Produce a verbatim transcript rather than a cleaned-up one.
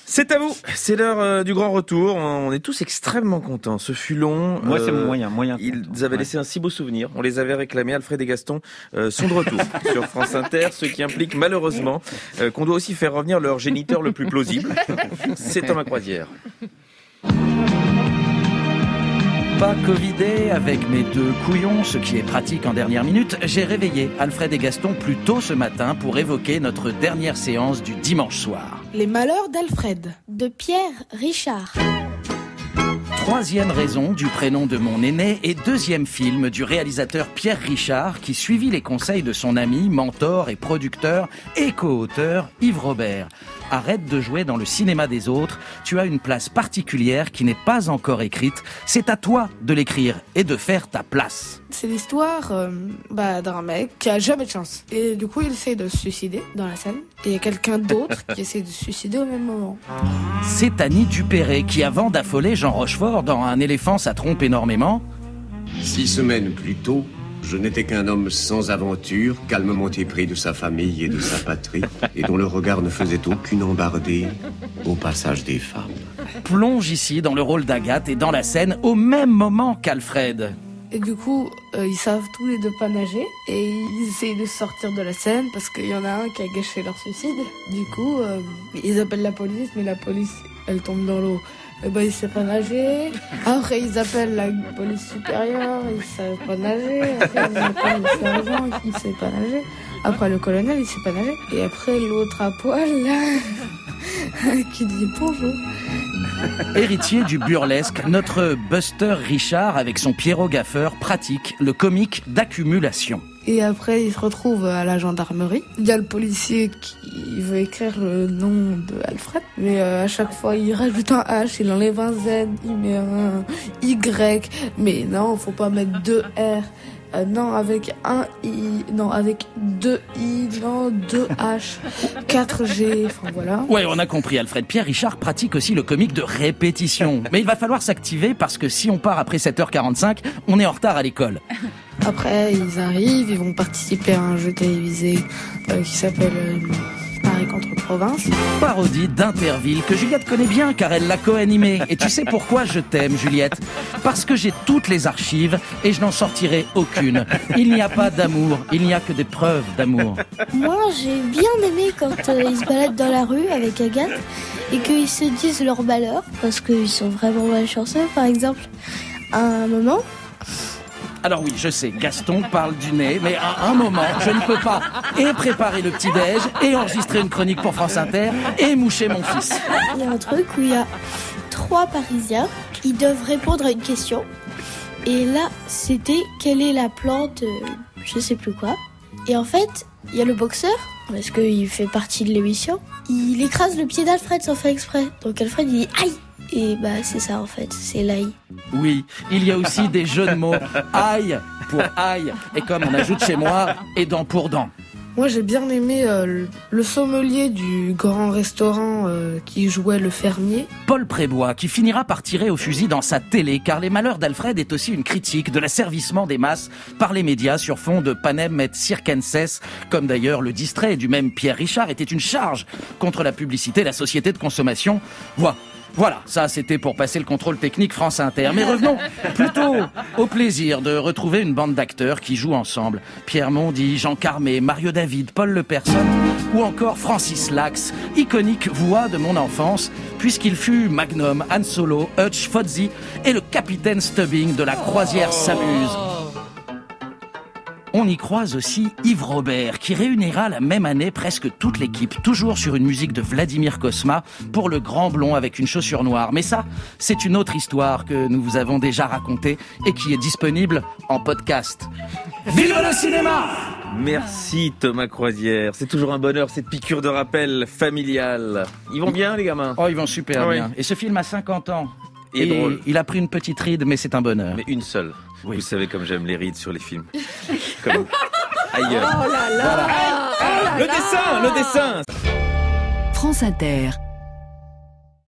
C'est à vous, c'est l'heure euh, du grand retour. On est tous extrêmement contents. Ce fut long. Moi, euh, c'est moyen, moyen. Ils content. avaient laissé un si beau souvenir. On les avait réclamés. Alfred et Gaston euh, sont de retour sur France Inter, ce qui implique malheureusement euh, qu'on doit aussi faire revenir leur géniteur le plus plausible. C'est Thomas Croisière. Pas covidé avec mes deux couillons, ce qui est pratique en dernière minute, j'ai réveillé Alfred et Gaston plus tôt ce matin pour évoquer notre dernière séance du dimanche soir. Les malheurs d'Alfred. De Pierre Richard. Troisième raison du prénom de mon aîné et deuxième film du réalisateur Pierre Richard qui suivit les conseils de son ami, mentor et producteur et co-auteur Yves Robert. Arrête de jouer dans le cinéma des autres, tu as une place particulière qui n'est pas encore écrite, c'est à toi de l'écrire et de faire ta place. C'est l'histoire euh, bah, d'un mec qui a jamais de chance. Et du coup, il essaie de se suicider dans la scène. Et il y a quelqu'un d'autre qui essaie de se suicider au même moment. C'est Annie Dupéré qui, avant d'affoler Jean Rochefort dans Un éléphant, ça trompe énormément. Six semaines plus tôt, je n'étais qu'un homme sans aventure, calmement épris de sa famille et de sa patrie, et dont le regard ne faisait aucune embardée au passage des femmes. Plonge ici dans le rôle d'Agathe et dans la scène au même moment qu'Alfred. Et du coup, euh, ils savent tous les deux pas nager. Et ils essayent de sortir de la scène parce qu'il y en a un qui a gâché leur suicide. Du coup, euh, ils appellent la police, mais la police, elle tombe dans l'eau. Et ben, ils savent pas nager. Après, ils appellent la police supérieure, ils savent pas nager. Après, ils appellent le sergent, il sait pas nager. Après, le colonel, il sait pas nager. Et après, l'autre à poil, là, qui dit bonjour. Héritier du burlesque, notre Buster Richard avec son Pierrot gaffeur pratique le comique d'accumulation. Et après, il se retrouve à la gendarmerie. Il y a le policier qui veut écrire le nom de Alfred, mais euh, à chaque fois, il rajoute un H, il enlève un Z, il met un Y. Mais non, faut pas mettre deux R. Euh, non, avec un I, non, avec deux I, non, deux H, quatre G, enfin voilà. Ouais, on a compris, Alfred. Pierre Richard pratique aussi le comique de répétition. Mais il va falloir s'activer parce que si on part après sept heures quarante-cinq, on est en retard à l'école. Après, ils arrivent, ils vont participer à un jeu télévisé euh, qui s'appelle euh, Paris contre province. Parodie d'Interville que Juliette connaît bien car elle l'a co-animé. Et tu sais pourquoi je t'aime, Juliette ? Parce que j'ai toutes les archives et je n'en sortirai aucune. Il n'y a pas d'amour, il n'y a que des preuves d'amour. Moi, j'ai bien aimé quand euh, ils se baladent dans la rue avec Agathe et qu'ils se disent leur malheur parce qu'ils sont vraiment malchanceux. Par exemple, à un moment... Alors oui, je sais, Gaston parle du nez, mais à un moment, je ne peux pas et préparer le petit-déj, et enregistrer une chronique pour France Inter, et moucher mon fils. Il y a un truc où il y a trois Parisiens, ils doivent répondre à une question. Et là, c'était quelle est la plante, euh, je sais plus quoi. Et en fait, il y a le boxeur, parce qu'il fait partie de l'émission. Il écrase le pied d'Alfred sans faire exprès. Donc Alfred, il dit aïe. Et bah c'est ça en fait, c'est l'ail. Oui, il y a aussi des jeux de mots. Aïe pour aïe. Et comme on ajoute chez moi, et dent pour dent. Moi j'ai bien aimé euh, le sommelier du grand restaurant euh, qui jouait le fermier. Paul Prébois, qui finira par tirer au fusil dans sa télé, car Les Malheurs d'Alfred est aussi une critique de l'asservissement des masses par les médias sur fond de Panem et Circenses, comme d'ailleurs le distrait du même Pierre Richard était une charge contre la publicité, la société de consommation. Voilà. Voilà, ça c'était pour passer le contrôle technique France Inter. Mais revenons plutôt au plaisir de retrouver une bande d'acteurs qui jouent ensemble. Pierre Mondy, Jean Carmé, Mario David, Paul Le Person ou encore Francis Lax, iconique voix de mon enfance, puisqu'il fut Magnum, Han Solo, Hutch, Fozzie et le capitaine Stubbing de La Croisière s'amuse. On y croise aussi Yves Robert, qui réunira la même année presque toute l'équipe, toujours sur une musique de Vladimir Cosma, pour Le Grand Blond avec une chaussure noire. Mais ça, c'est une autre histoire que nous vous avons déjà racontée et qui est disponible en podcast. Vive le cinéma ! Merci Thomas Croisière, c'est toujours un bonheur cette piqûre de rappel familiale. Ils vont bien les gamins ? Oh, ils vont super oui. bien. Et ce film a cinquante ans. Et, et drôle. Il a pris une petite ride, mais c'est un bonheur. Mais une seule. Oui. Vous savez comme j'aime les rides sur les films. Comme ailleurs. Oh là là, voilà. oh là Le là. dessin, le dessin. France Inter.